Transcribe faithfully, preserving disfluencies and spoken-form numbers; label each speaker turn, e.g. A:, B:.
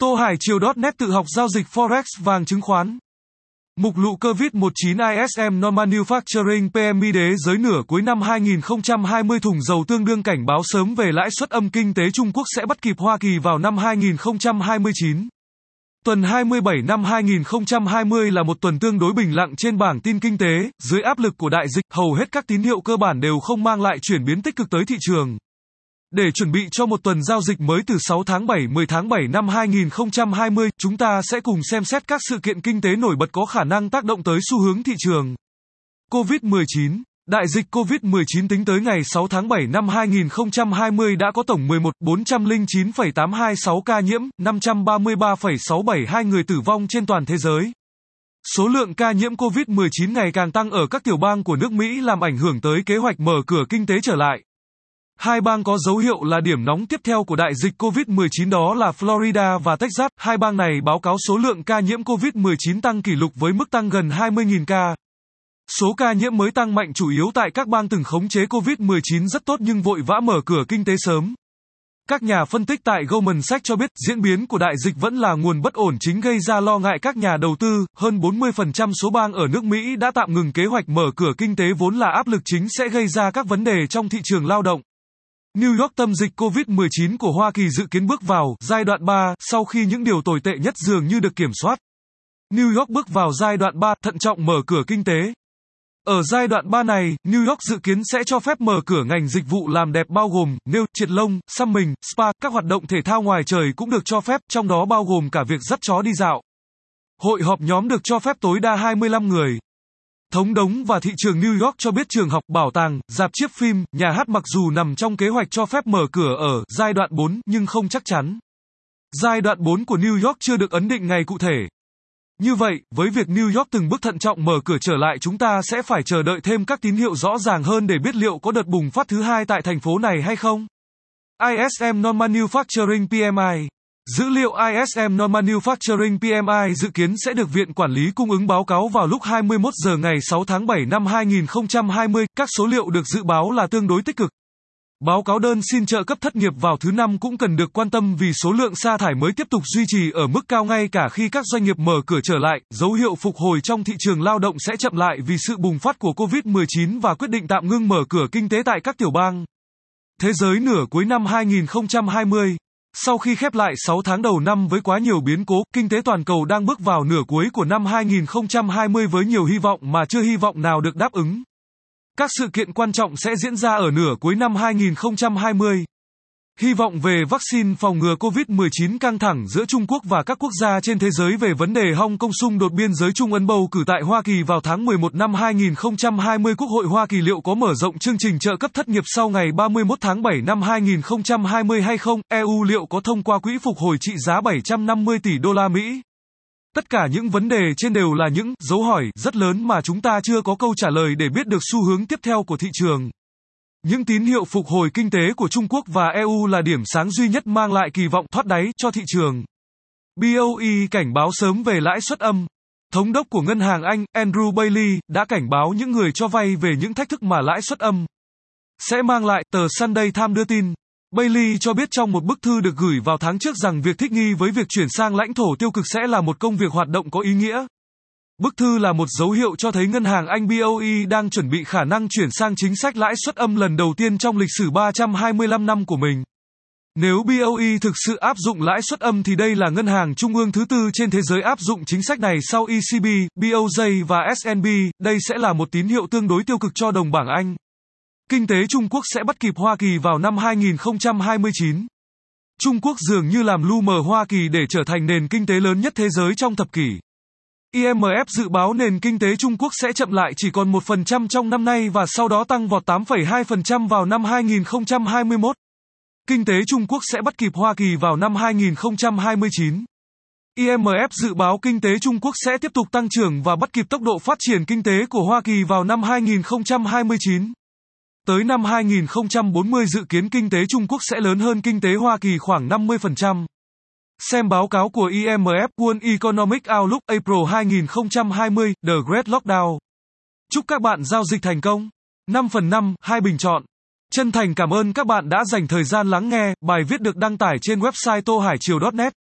A: Tô Hải Triều chấm net tự học giao dịch Forex vàng chứng khoán. Mục lục covid mười chín i ét em Non-Manufacturing pê em i đế giới nửa cuối năm hai nghìn không trăm hai mươi thùng dầu tương đương cảnh báo sớm về lãi suất âm kinh tế Trung Quốc sẽ bắt kịp Hoa Kỳ vào năm hai nghìn không trăm hai mươi chín. Tuần hai mươi bảy năm hai nghìn không trăm hai mươi là một tuần tương đối bình lặng trên bảng tin kinh tế, dưới áp lực của đại dịch, hầu hết các tín hiệu cơ bản đều không mang lại chuyển biến tích cực tới thị trường. Để chuẩn bị cho một tuần giao dịch mới từ sáu tháng bảy đến mười tháng bảy năm hai nghìn không trăm hai mươi, chúng ta sẽ cùng xem xét các sự kiện kinh tế nổi bật có khả năng tác động tới xu hướng thị trường. covid mười chín. Đại dịch covid mười chín tính tới ngày sáu tháng bảy năm hai nghìn không trăm hai mươi đã có tổng mười một nghìn bốn trăm lẻ chín phẩy tám hai sáu ca nhiễm, năm trăm ba mươi ba phẩy sáu bảy hai người tử vong trên toàn thế giới. Số lượng ca nhiễm covid mười chín ngày càng tăng ở các tiểu bang của nước Mỹ làm ảnh hưởng tới kế hoạch mở cửa kinh tế trở lại. Hai bang có dấu hiệu là điểm nóng tiếp theo của đại dịch covid mười chín đó là Florida và Texas. Hai bang này báo cáo số lượng ca nhiễm covid mười chín tăng kỷ lục với mức tăng gần hai mươi nghìn ca. Số ca nhiễm mới tăng mạnh chủ yếu tại các bang từng khống chế covid mười chín rất tốt nhưng vội vã mở cửa kinh tế sớm. Các nhà phân tích tại Goldman Sachs cho biết diễn biến của đại dịch vẫn là nguồn bất ổn chính gây ra lo ngại các nhà đầu tư. Hơn bốn mươi phần trăm số bang ở nước Mỹ đã tạm ngừng kế hoạch mở cửa kinh tế vốn là áp lực chính sẽ gây ra các vấn đề trong thị trường lao động. New York tâm dịch covid mười chín của Hoa Kỳ dự kiến bước vào giai đoạn ba sau khi những điều tồi tệ nhất dường như được kiểm soát. New York bước vào giai đoạn ba thận trọng mở cửa kinh tế. Ở giai đoạn ba này, New York dự kiến sẽ cho phép mở cửa ngành dịch vụ làm đẹp bao gồm nail, triệt lông, xăm mình, spa, các hoạt động thể thao ngoài trời cũng được cho phép, trong đó bao gồm cả việc dắt chó đi dạo. Hội họp nhóm được cho phép tối đa hai mươi lăm người. Thống đốc và thị trường New York cho biết trường học, bảo tàng, rạp chiếu phim, nhà hát mặc dù nằm trong kế hoạch cho phép mở cửa ở giai đoạn bốn nhưng không chắc chắn. Giai đoạn bốn của New York chưa được ấn định ngày cụ thể. Như vậy, với việc New York từng bước thận trọng mở cửa trở lại chúng ta sẽ phải chờ đợi thêm các tín hiệu rõ ràng hơn để biết liệu có đợt bùng phát thứ hai tại thành phố này hay không. i ét em Non-Manufacturing pê em i. Dữ liệu i ét em Non-Manufacturing pê em i dự kiến sẽ được Viện Quản lý Cung ứng báo cáo vào lúc hai mươi mốt giờ ngày sáu tháng bảy năm hai nghìn không trăm hai mươi. Các số liệu được dự báo là tương đối tích cực. Báo cáo đơn xin trợ cấp thất nghiệp vào thứ năm cũng cần được quan tâm vì số lượng sa thải mới tiếp tục duy trì ở mức cao ngay cả khi các doanh nghiệp mở cửa trở lại. Dấu hiệu phục hồi trong thị trường lao động sẽ chậm lại vì sự bùng phát của covid mười chín và quyết định tạm ngưng mở cửa kinh tế tại các tiểu bang. Thế giới nửa cuối năm hai nghìn không trăm hai mươi. Sau khi khép lại sáu tháng đầu năm với quá nhiều biến cố, kinh tế toàn cầu đang bước vào nửa cuối của năm hai nghìn không trăm hai mươi với nhiều hy vọng mà chưa hy vọng nào được đáp ứng. Các sự kiện quan trọng sẽ diễn ra ở nửa cuối năm hai nghìn không trăm hai mươi. Hy vọng về vaccine phòng ngừa covid mười chín căng thẳng giữa Trung Quốc và các quốc gia trên thế giới về vấn đề Hong Kong xung đột biên giới Trung Ấn bầu cử tại Hoa Kỳ vào tháng mười một năm hai nghìn không trăm hai mươi Quốc hội Hoa Kỳ liệu có mở rộng chương trình trợ cấp thất nghiệp sau ngày ba mươi mốt tháng bảy năm hai nghìn không trăm hai mươi hay không? e u liệu có thông qua quỹ phục hồi trị giá bảy trăm năm mươi tỷ đô la Mỹ? Tất cả những vấn đề trên đều là những dấu hỏi rất lớn mà chúng ta chưa có câu trả lời để biết được xu hướng tiếp theo của thị trường. Những tín hiệu phục hồi kinh tế của Trung Quốc và e u là điểm sáng duy nhất mang lại kỳ vọng thoát đáy cho thị trường. bê o e cảnh báo sớm về lãi suất âm. Thống đốc của Ngân hàng Anh, Andrew Bailey, đã cảnh báo những người cho vay về những thách thức mà lãi suất âm sẽ mang lại, tờ Sunday Times đưa tin. Bailey cho biết trong một bức thư được gửi vào tháng trước rằng việc thích nghi với việc chuyển sang lãnh thổ tiêu cực sẽ là một công việc hoạt động có ý nghĩa. Bức thư là một dấu hiệu cho thấy ngân hàng Anh bê o e đang chuẩn bị khả năng chuyển sang chính sách lãi suất âm lần đầu tiên trong lịch sử ba trăm hai mươi lăm năm của mình. Nếu bê o e thực sự áp dụng lãi suất âm thì đây là ngân hàng trung ương thứ tư trên thế giới áp dụng chính sách này sau e xê bê, bê o gi và ét en bê, đây sẽ là một tín hiệu tương đối tiêu cực cho đồng bảng Anh. Kinh tế Trung Quốc sẽ bắt kịp Hoa Kỳ vào năm hai nghìn không trăm hai mươi chín. Trung Quốc dường như làm lu mờ Hoa Kỳ để trở thành nền kinh tế lớn nhất thế giới trong thập kỷ. i em ép dự báo nền kinh tế Trung Quốc sẽ chậm lại chỉ còn một phần trăm trong năm nay và sau đó tăng vọt tám phẩy hai phần trăm vào năm hai nghìn không trăm hai mươi mốt. Kinh tế Trung Quốc sẽ bắt kịp Hoa Kỳ vào năm hai nghìn không trăm hai mươi chín. i em ép dự báo kinh tế Trung Quốc sẽ tiếp tục tăng trưởng và bắt kịp tốc độ phát triển kinh tế của Hoa Kỳ vào năm hai nghìn không trăm hai mươi chín. Tới năm hai nghìn không trăm bốn mươi dự kiến kinh tế Trung Quốc sẽ lớn hơn kinh tế Hoa Kỳ khoảng năm mươi phần trăm. Xem báo cáo của i em ép World Economic Outlook April hai nghìn không trăm hai mươi, The Great Lockdown. Chúc các bạn giao dịch thành công. năm phần năm, hai bình chọn. Chân thành cảm ơn các bạn đã dành thời gian lắng nghe, bài viết được đăng tải trên website tô hải triều chấm net.